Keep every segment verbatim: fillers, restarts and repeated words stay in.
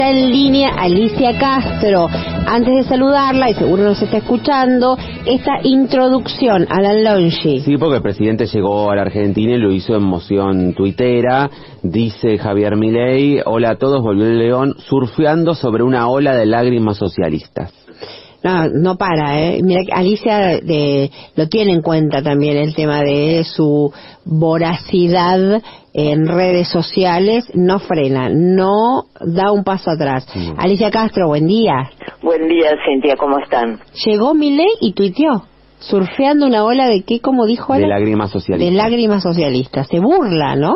Está en línea Alicia Castro. Antes de saludarla, y seguro nos está escuchando, esta introducción a la Longi. Sí, porque el presidente llegó a la Argentina y lo hizo en moción tuitera. Dice Javier Milei: hola a todos, volvió el León surfeando sobre una ola de lágrimas socialistas. No, no para, ¿eh? Mira, Alicia de, lo tiene en cuenta también el tema de su voracidad en redes sociales, no frena, no da un paso atrás. Mm. Alicia Castro, buen día. Buen día, Cintia, ¿cómo están? Llegó Milei y tuiteó, surfeando una ola de qué, como dijo Ale? De lágrimas socialistas. De lágrimas socialistas, se burla, ¿no?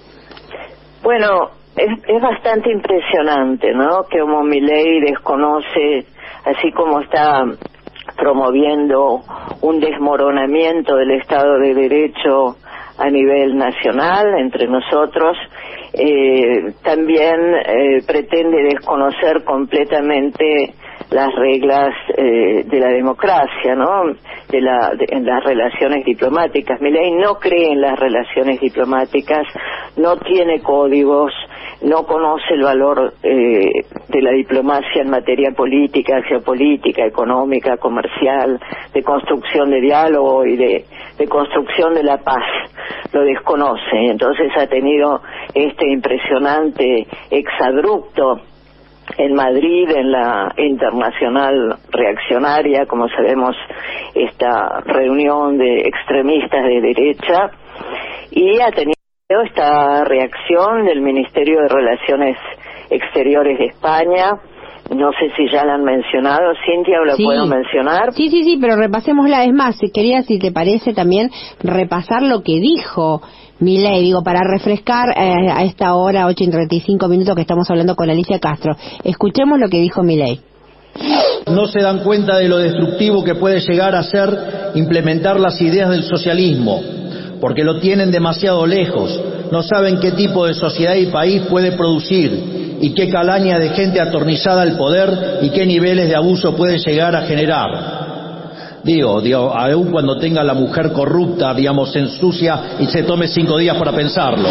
Bueno, es, es bastante impresionante, ¿no? Que como Milei desconoce, así como está promoviendo un desmoronamiento del Estado de Derecho a nivel nacional entre nosotros, eh, también eh, pretende desconocer completamente las reglas eh, de la democracia, ¿no? De la, de, en las relaciones diplomáticas. Milei no cree en las relaciones diplomáticas, no tiene códigos, no conoce el valor eh, de la diplomacia en materia política, geopolítica, económica, comercial, de construcción de diálogo y de, de construcción de la paz. Lo desconoce, entonces ha tenido este impresionante exabrupto en Madrid, en la Internacional Reaccionaria, como sabemos, esta reunión de extremistas de derecha, y ha tenido esta reacción del Ministerio de Relaciones Exteriores de España. No sé si ya la han mencionado, Cintia, o la sí. puedo mencionar. Sí, sí, sí, pero repasémosla. Es más, si quería, si te parece, también repasar lo que dijo Milei, digo, para refrescar eh, a esta hora, ocho y treinta y cinco minutos que estamos hablando con Alicia Castro. Escuchemos lo que dijo Milei. No se dan cuenta de lo destructivo que puede llegar a ser implementar las ideas del socialismo, porque lo tienen demasiado lejos, no saben qué tipo de sociedad y país puede producir, y qué calaña de gente atornillada al poder, y qué niveles de abuso puede llegar a generar. Digo, digo, aún cuando tenga la mujer corrupta, digamos, se ensucia y se tome cinco días para pensarlo.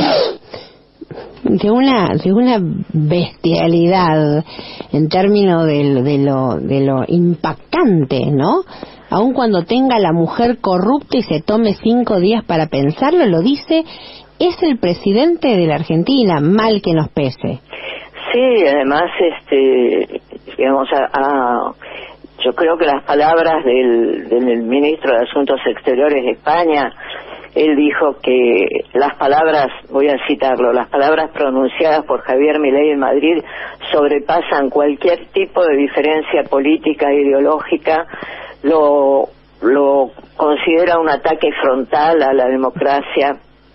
De una, de una bestialidad en términos de, de, lo, de lo impactante, ¿no? Aun cuando tenga la mujer corrupta y se tome cinco días para pensarlo, lo dice, es el presidente de la Argentina, mal que nos pese. Sí, además, este, digamos, a, a, yo creo que las palabras del, del ministro de Asuntos Exteriores de España, él dijo que las palabras, voy a citarlo, las palabras pronunciadas por Javier Milei en Madrid sobrepasan cualquier tipo de diferencia política e ideológica, lo, lo considera un ataque frontal a la democracia.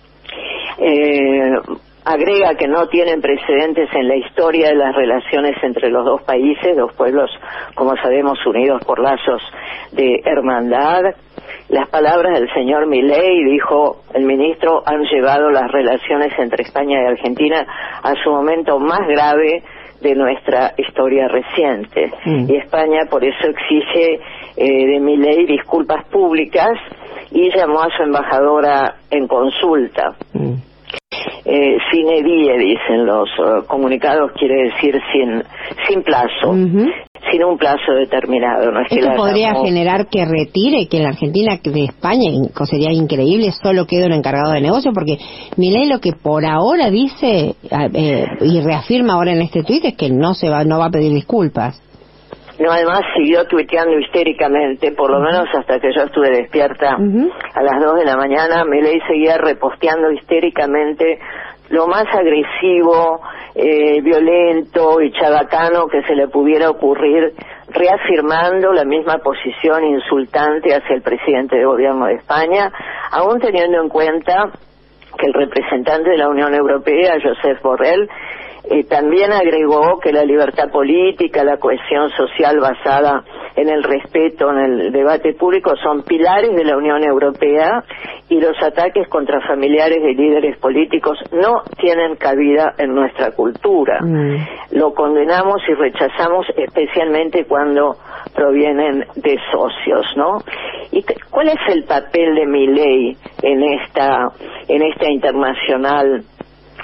Eh, agrega que no tienen precedentes en la historia de las relaciones entre los dos países, dos pueblos, como sabemos, unidos por lazos de hermandad. Las palabras del señor Milei, dijo el ministro, han llevado las relaciones entre España y Argentina a su momento más grave de nuestra historia reciente. Mm. Y España por eso exige eh, de Milei disculpas públicas y llamó a su embajadora en consulta. Mm. Eh, sine die, dicen los uh, comunicados, quiere decir sin sin plazo, uh-huh. sin un plazo determinado. No es que Esto la podría llamó... generar que retire, que en la Argentina de España, sería increíble, solo quede un encargado de negocio, porque Milei lo que por ahora dice eh, y reafirma ahora en este tuit es que no se va, no va a pedir disculpas. No, además siguió tuiteando histéricamente, por lo menos hasta que yo estuve despierta uh-huh. a las dos de la mañana. Milei seguía reposteando histéricamente lo más agresivo, eh, violento y chabacano que se le pudiera ocurrir, reafirmando la misma posición insultante hacia el presidente de gobierno de España, aún teniendo en cuenta que el representante de la Unión Europea, Josep Borrell, Eh, también agregó que la libertad política, la cohesión social basada en el respeto, en el debate público, son pilares de la Unión Europea y los ataques contra familiares de líderes políticos no tienen cabida en nuestra cultura. Mm. Lo condenamos y rechazamos especialmente cuando provienen de socios, ¿no? ¿Y cuál es el papel de Milei en esta, en esta internacional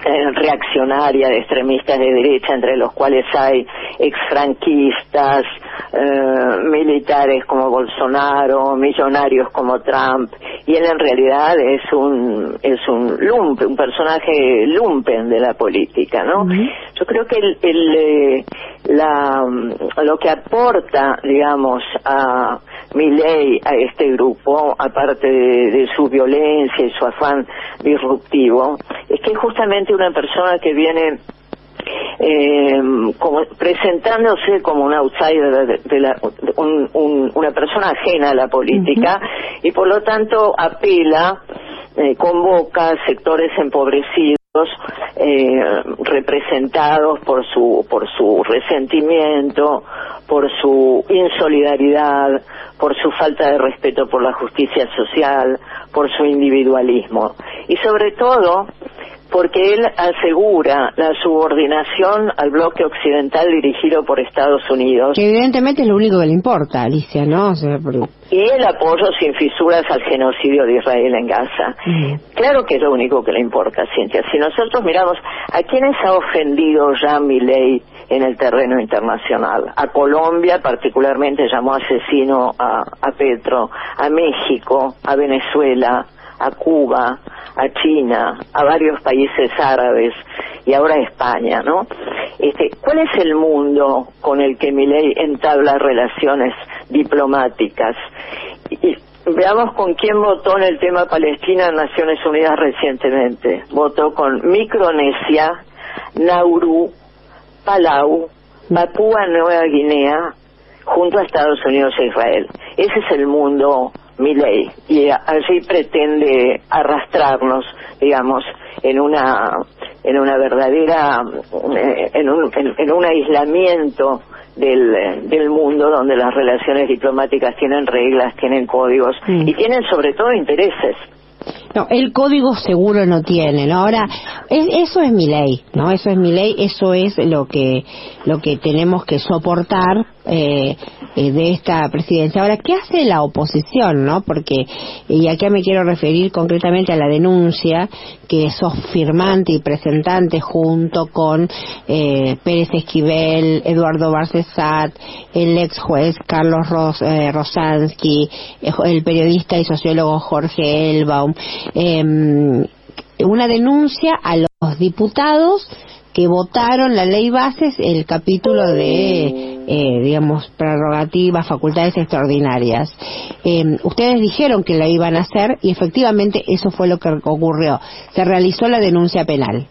eh, reaccionaria de extremistas de derecha, entre los cuales hay exfranquistas, eh, militares como Bolsonaro, millonarios como Trump, y él en realidad es un es un lumpen, un personaje lumpen de la política, ¿no? Uh-huh. Yo creo que el, el eh, la lo que aporta, digamos, a Milei, a este grupo, aparte de, de su violencia y su afán disruptivo, es que es justamente una persona que viene eh, como, presentándose como un outsider, de, de la, un, un, una persona ajena a la política, uh-huh. y por lo tanto apela, eh, convoca sectores empobrecidos, eh, representados por su por su resentimiento, por su insolidaridad, por su falta de respeto por la justicia social, por su individualismo, y sobre todo porque él asegura la subordinación al bloque occidental dirigido por Estados Unidos. Que evidentemente es lo único que le importa, Alicia, ¿no? O sea, porque... Y el apoyo sin fisuras al genocidio de Israel en Gaza. Uh-huh. Claro que es lo único que le importa, Cintia. Si nosotros miramos a quiénes ha ofendido ya Milei en el terreno internacional, a Colombia particularmente llamó asesino a, a Petro, a México, a Venezuela, a Cuba, a China, a varios países árabes y ahora a España, ¿no? Este, ¿cuál es el mundo con el que Milei entabla relaciones diplomáticas? Y, y veamos con quién votó en el tema Palestina en Naciones Unidas recientemente. Votó con Micronesia, Nauru, Palau, Papúa Nueva Guinea, junto a Estados Unidos e Israel. Ese es el mundo Milei, y allí pretende arrastrarnos, digamos, en una en una verdadera en un en, en un aislamiento del del mundo, donde las relaciones diplomáticas tienen reglas, tienen códigos, mm. y tienen sobre todo intereses. No, el código seguro no tiene, ¿no? Ahora, es, eso es mi ley, ¿no? Eso es mi ley, eso es lo que lo que tenemos que soportar eh, eh, de esta presidencia. Ahora, ¿qué hace la oposición, no? Porque, y acá me quiero referir concretamente a la denuncia que sos firmante y presentante junto con eh, Pérez Esquivel, Eduardo Barcesat, el ex juez Carlos Ros, eh, Rosansky, el periodista y sociólogo Jorge Elbaum, eh, una denuncia a los diputados que votaron la ley bases, el capítulo de, eh, digamos, prerrogativas, facultades extraordinarias. Eh, ustedes dijeron que la iban a hacer y efectivamente eso fue lo que ocurrió. Se realizó la denuncia penal.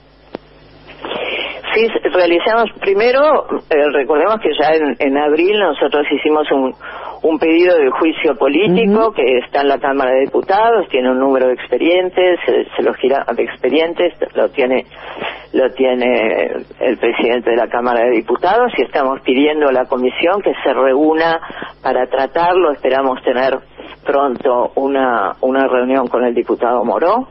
Sí, realizamos primero, eh, recordemos que ya en, en abril nosotros hicimos un, un pedido de juicio político, uh-huh. que está en la Cámara de Diputados, tiene un número de expedientes, se, se lo gira de expedientes, lo tiene lo tiene el presidente de la Cámara de Diputados, y estamos pidiendo a la comisión que se reúna para tratarlo. Esperamos tener pronto una una reunión con el diputado Moró,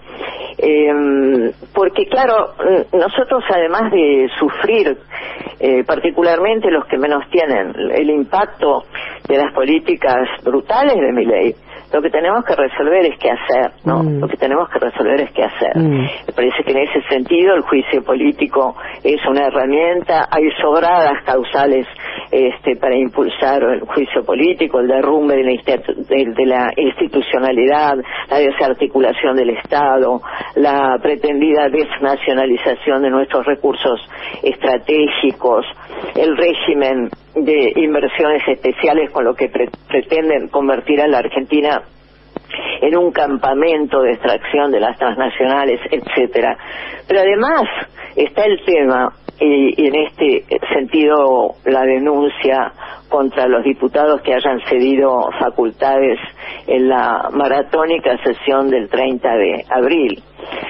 eh, porque claro, nosotros además de sufrir, eh, particularmente los que menos tienen, el impacto de las políticas brutales de Milei, lo que tenemos que resolver es qué hacer, ¿no? Mm. Lo que tenemos que resolver es qué hacer. Mm. Me parece que en ese sentido el juicio político es una herramienta. Hay sobradas causales este, para impulsar el juicio político, el derrumbe de la, de, de la institucionalidad, la desarticulación del Estado, la pretendida desnacionalización de nuestros recursos estratégicos, el régimen de inversiones especiales con lo que pre- pretenden convertir a la Argentina en un campamento de extracción de las transnacionales, etcétera. Pero además está el tema, y, y en este sentido la denuncia contra los diputados que hayan cedido facultades en la maratónica sesión del treinta de abril.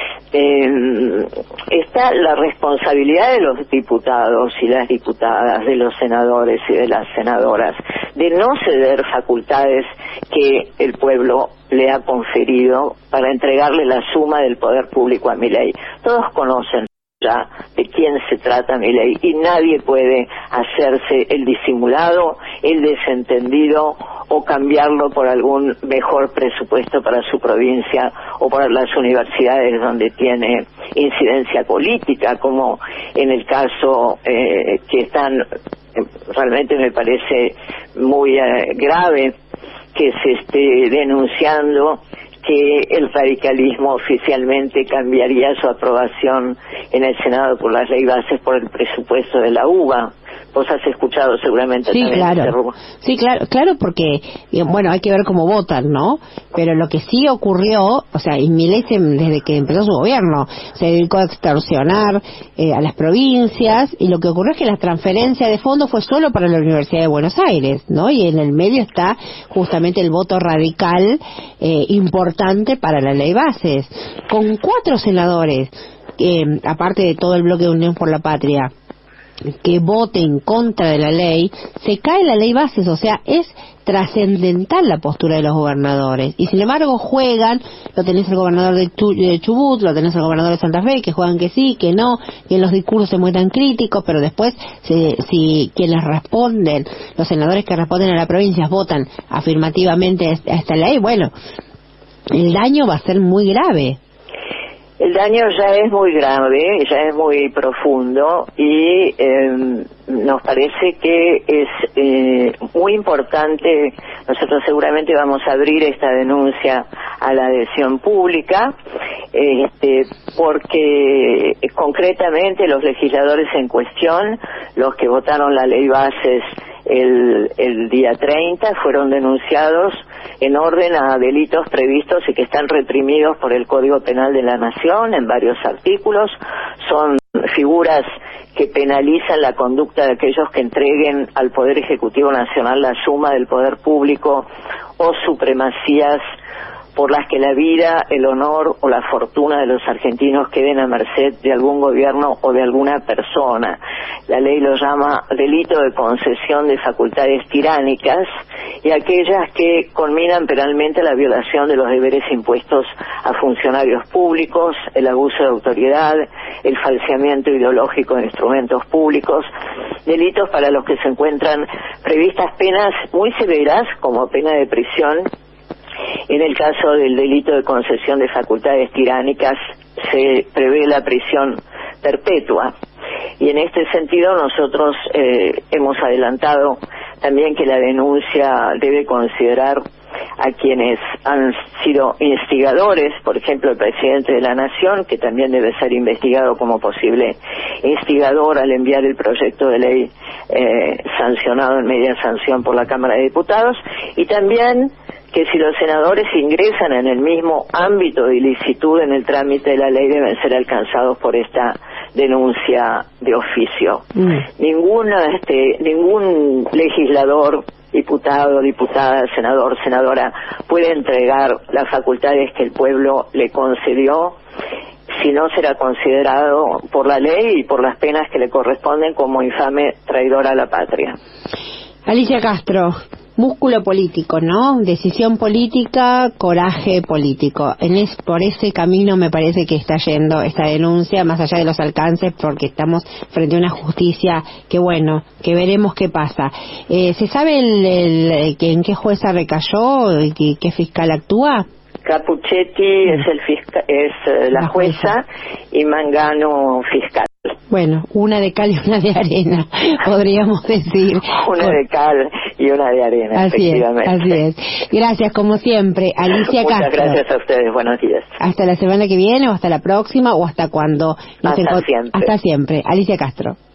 Eh, está la responsabilidad de los diputados y las diputadas, de los senadores y de las senadoras, de no ceder facultades que el pueblo le ha conferido para entregarle la suma del poder público a Milei. Todos conocen ya de quién se trata Milei, y nadie puede hacerse el disimulado, el desentendido o cambiarlo por algún mejor presupuesto para su provincia o para las universidades donde tiene incidencia política, como en el caso eh, que están, realmente me parece muy eh, grave que se esté denunciando que el radicalismo oficialmente cambiaría su aprobación en el Senado por las ley bases por el presupuesto de la U B A. Vos has escuchado seguramente sí, también claro. este rumor. Sí, claro, claro, porque, bueno, hay que ver cómo votan, ¿no? Pero lo que sí ocurrió, o sea, y Milei desde que empezó su gobierno se dedicó a extorsionar eh, a las provincias, y lo que ocurrió es que la transferencia de fondos fue solo para la Universidad de Buenos Aires, ¿no? Y en el medio está justamente el voto radical eh, importante para la ley bases, con cuatro senadores, eh, aparte de todo el bloque de Unión por la Patria, que vote en contra de la ley, se cae la ley bases, o sea, es trascendental la postura de los gobernadores, y sin embargo juegan, lo tenés el gobernador de Chubut, lo tenés el gobernador de Santa Fe, que juegan que sí, que no, y en los discursos se muestran críticos, pero después, si, si quienes responden, los senadores que responden a la provincia votan afirmativamente a esta ley, bueno, el daño va a ser muy grave. El daño ya es muy grave, ya es muy profundo y eh, nos parece que es eh, muy importante. Nosotros seguramente vamos a abrir esta denuncia a la adhesión pública, este, porque eh, concretamente los legisladores en cuestión, los que votaron la ley bases el, el día treinta, fueron denunciados en orden a delitos previstos y que están reprimidos por el Código Penal de la Nación en varios artículos. Son figuras que penalizan la conducta de aquellos que entreguen al Poder Ejecutivo Nacional la suma del poder público o supremacías por las que la vida, el honor o la fortuna de los argentinos queden a merced de algún gobierno o de alguna persona. La ley lo llama delito de concesión de facultades tiránicas, y aquellas que conminan penalmente la violación de los deberes impuestos a funcionarios públicos, el abuso de autoridad, el falseamiento ideológico de instrumentos públicos, delitos para los que se encuentran previstas penas muy severas como pena de prisión. En el caso del delito de concesión de facultades tiránicas se prevé la prisión perpetua, y en este sentido nosotros eh, hemos adelantado también que la denuncia debe considerar a quienes han sido instigadores, por ejemplo el presidente de la Nación, que también debe ser investigado como posible instigador al enviar el proyecto de ley eh, sancionado en media sanción por la Cámara de Diputados, y también que si los senadores ingresan en el mismo ámbito de ilicitud en el trámite de la ley, deben ser alcanzados por esta denuncia de oficio. Mm. Ningún, este, ningún legislador, diputado, diputada, senador, senadora, puede entregar las facultades que el pueblo le concedió si no será considerado por la ley y por las penas que le corresponden como infame traidor a la patria. Alicia Castro, músculo político, ¿no? Decisión política, coraje político. En es, por ese camino me parece que está yendo esta denuncia, más allá de los alcances, porque estamos frente a una justicia que, bueno, que veremos qué pasa. Eh, ¿Se sabe el, el, que en qué jueza recayó y qué, qué fiscal actúa? Capuchetti es el fisca, es eh, la, la jueza, jueza y Mangano fiscal. Bueno, una de cal y una de arena, podríamos decir. Una de cal y una de arena, así efectivamente. Es, así es. Gracias, como siempre, Alicia Muchas Castro. Muchas gracias a ustedes, buenos días. Hasta la semana que viene, o hasta la próxima, o hasta cuando... Nos hasta siempre. Hasta siempre, Alicia Castro.